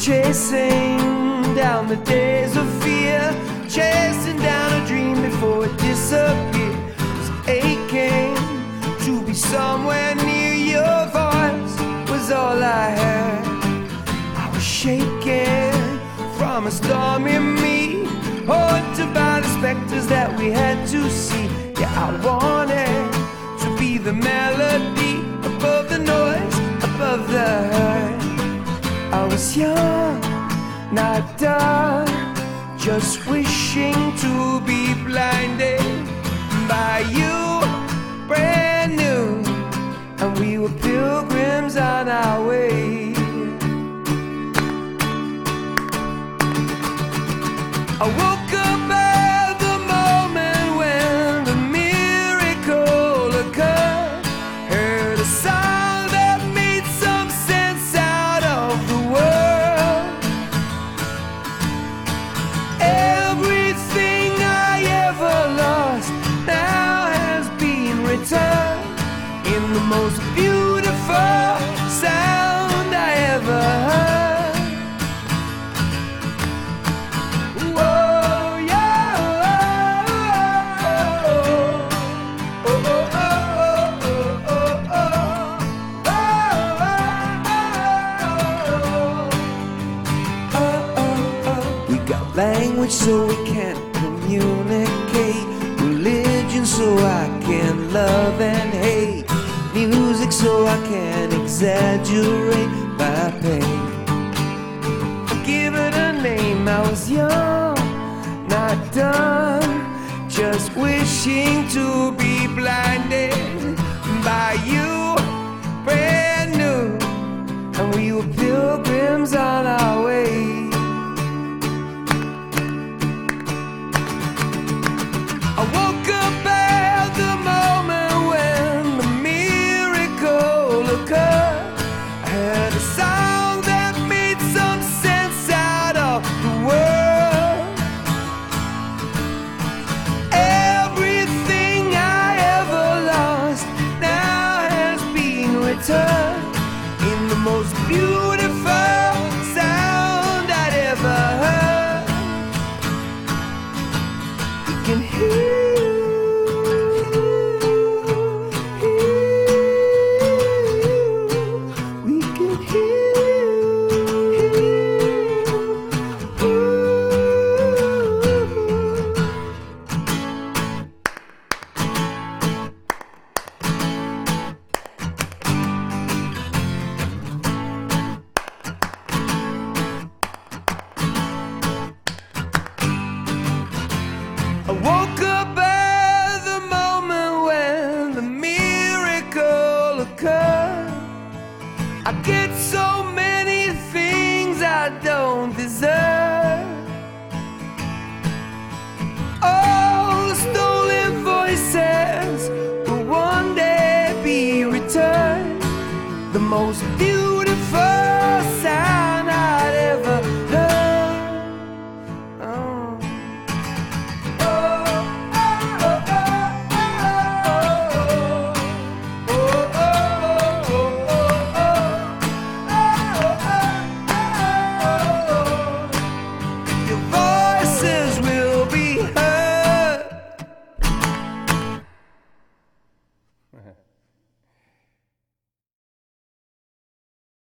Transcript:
chasing down the days of fear, chasing down a dream before it disappeared. Was aching to be somewhere near. Your voice was all I heard. I was shaking from a storm in me, haunted by the specters that we had to see. Yeah, I wanted to be the melody above the noise, above the hurt. I was young, not done, just wishing to be blinded by you, brand new, and we were pilgrims on our way. I woke up at the moment when the miracle occurred, heard a sound that made some sense out of the world. Everything I ever lost now has been returned in the most beautiful sound I ever heard. Language so we can communicate, religion so I can love and hate, music so I can exaggerate my pain. Give it a name, I was young, not done, just wishing to be blinded by you, brand new, and we were pilgrims on our way. I woke up at the moment when the miracle occurred. I heard a sound that made some sense out of the world. Everything I ever lost now has been returned in the most beautiful sound I'd ever heard. You can hear. I woke up at the moment when the miracle occurred. I get so many things I don't deserve. All the stolen voices will one day be returned. The most beautiful sound I'd ever heard. Oh. Will be heard.